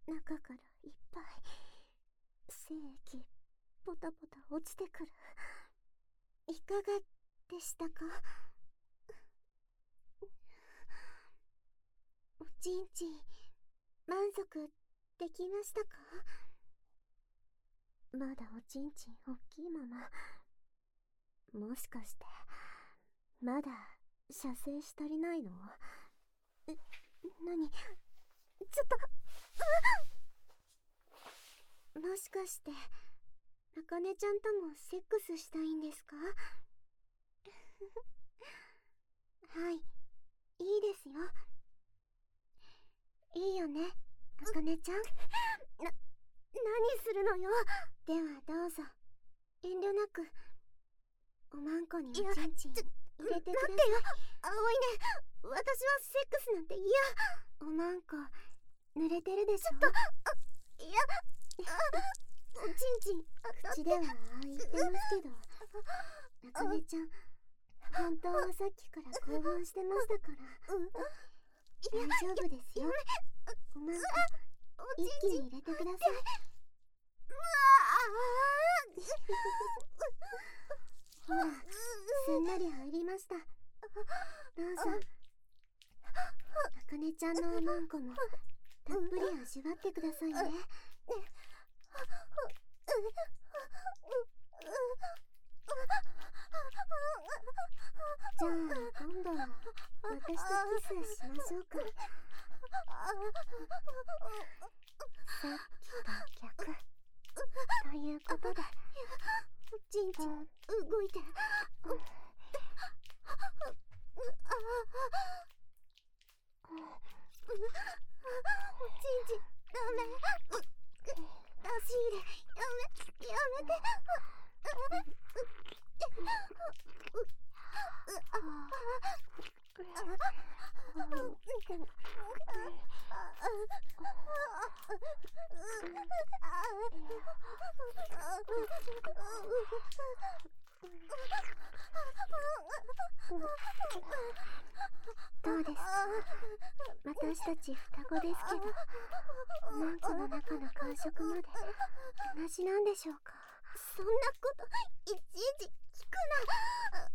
中からいっぱい精液ポタポタ落ちてくる。いかがでしたか？おちんちん満足できましたか？まだおちんちん大きいまま。もしかしてまだ射精し足りないの？なに、ちょっともしかしてあかねちゃんともセックスしたいんですか？はい、いいですよ。いいよね、あかねちゃん。何するのよ。ではどうぞ、遠慮なくおまんこにおちんちん入れてください。待ってよ、葵ね、私はセックスなんて嫌。おまんこ濡れてるでしょ。ちょっと、いや、おちんちん口では言ってますけど、あかねちゃん本当はさっきから興奮してましたから大丈夫ですよ。おまんこ一気に入れてください。ほら、すんなり入りました。どうぞ、あかねちゃんのおまんこもたっぷり味わってくださいね。じゃあ今度は私とキスしましょうか。さっきと逆ということで、おちんちん動いてる。おちんちんダメ。出し入れやめて。どうですか？私たち双子ですけど、おまんこの中の感触まで同じなんでしょうか？そんなこといちいち聞くな。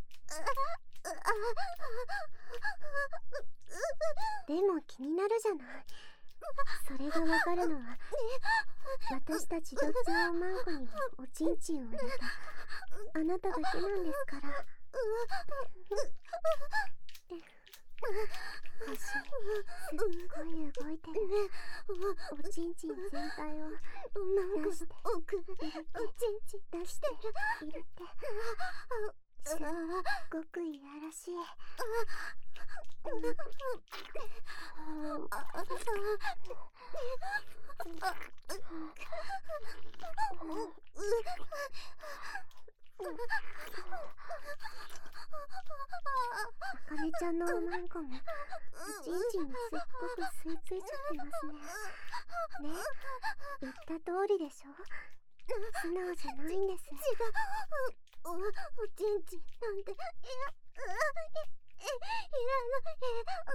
でも気になるじゃない。それがわかるのは私たちどっちのおまんこにもおちんちんを入れたあなただけなんですから。腰すっごい動いてる。おちんちん全体を出して入れて出して入れて、すっごくいやらしい。あかねちゃんのおまんこもおちんちんにすっごく吸い付いちゃってますね。ね、言った通りでしょ。素直じゃないんです。違う、おちんちんなんていらない。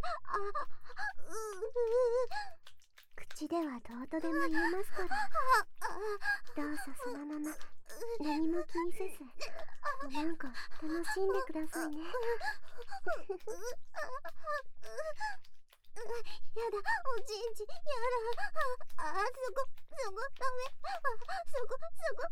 口ではどうとでも言えますから、どうぞそのまま何も気にせずおまんこ楽しんでくださいね。やだ、おちんちんやだ。そこダメ。そこ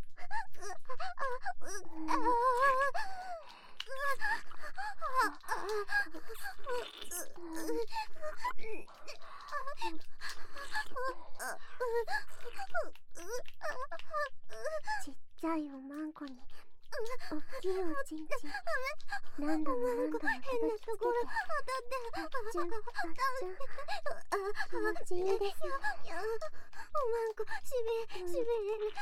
ちっちゃいおまんこにおっきいおちんちん何度も何度も叩きつけてあっちゃん気持ちいいですよ。おまんこしびれる。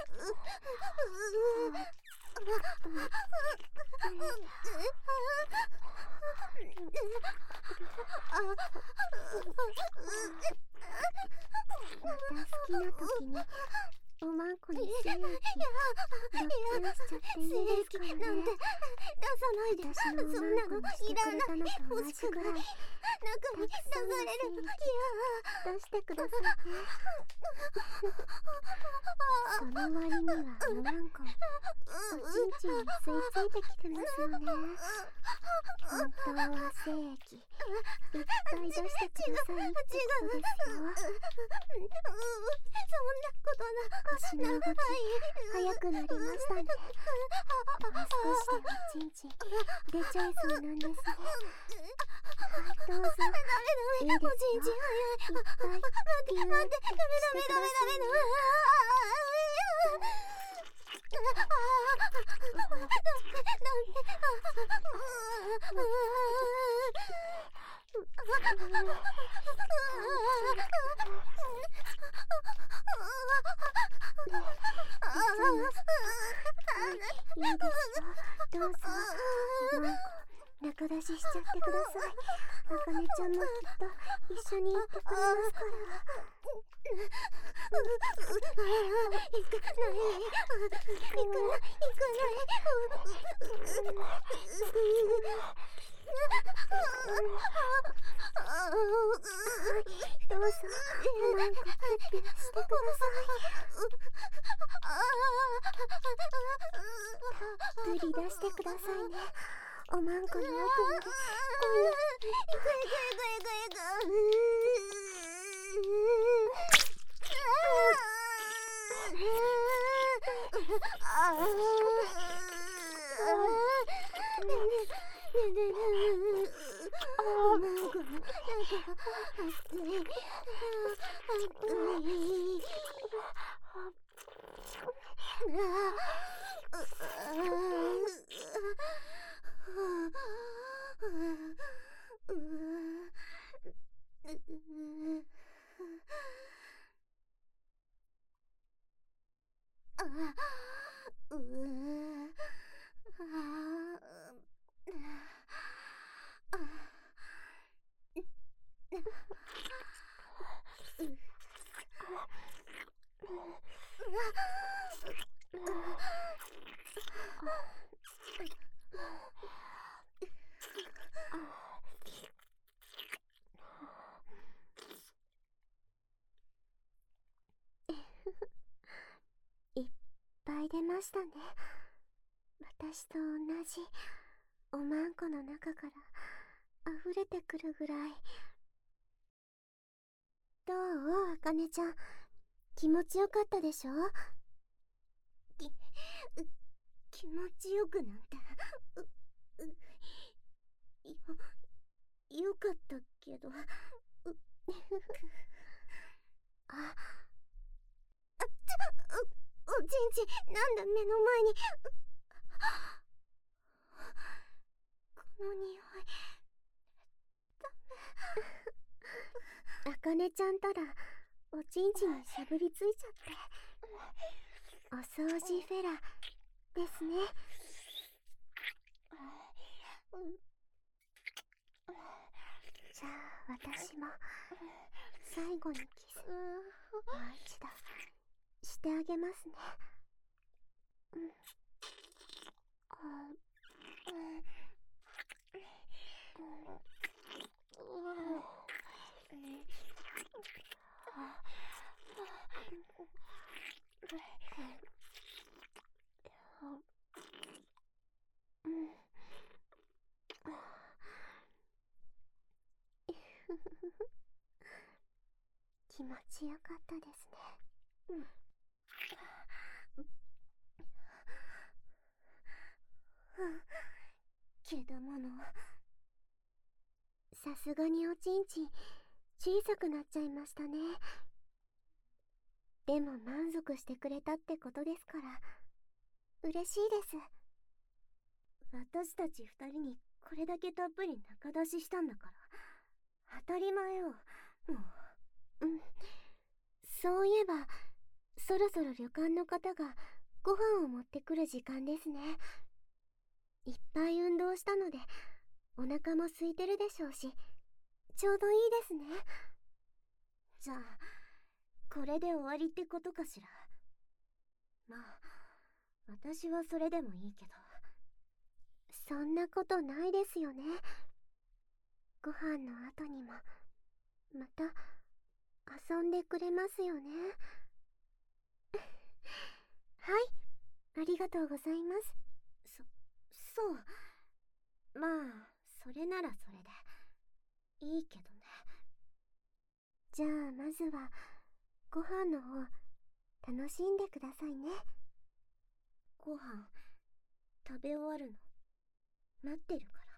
また好きな時におまんこに精液ロックンしちゃっていいですからね。なんて出さないで。私のおまんこにしてくれたのと同じぐらい中にさんの精液出してくださいね。その割にはなんかおちんちんに吸い付いてきてますよね。本当は精液いっぱい出してくださいってことですよ。 そんなこと腰の動き早くなりましたね。もう少しでおちんちん出ちゃいそうなんですね。はい、どうぞ。いいですよ。いっぱいピューってしてくださいね。いいですよ。どうぞ。中出ししちゃってください。あかねちゃんもきっと一緒に行ってくれますから。 行かないどうぞ、なんかピュッピュしてください。たっぷり出してくださいね。おまんこの奥まで。いっぱい出ましたね。私と同じおまんこの中から溢れてくるぐらい。どう、あかねちゃん、気持ちよかったでしょ？ 気持ちよくなんてよかったけどおちんちなんだ目の前にこの匂いあかねちゃんたらおちんちにしゃぶりついちゃって。お掃除フェラですね。じゃあ私も最後にキスもう一度してあげますね。気持ちよかったですね。 けどものさすがにおちんちん小さくなっちゃいましたね。でも満足してくれたってことですから嬉しいです。 私たち二人にこれだけたっぷり中出ししたんだから当たり前よ。もうそういえばそろそろ旅館の方がご飯を持ってくる時間ですね。いっぱい運動したのでお腹も空いてるでしょうしちょうどいいですね。 じゃあこれで終わりってことかしら。まあ私はそれでもいいけど。 そんなことないですよね。ご飯の後にもまた遊んでくれますよね。はい、ありがとうございます。 そう。まあ、それならそれでいいけどね。 じゃあまずはご飯の方楽しんでくださいね。 ご飯食べ終わるの待ってるから。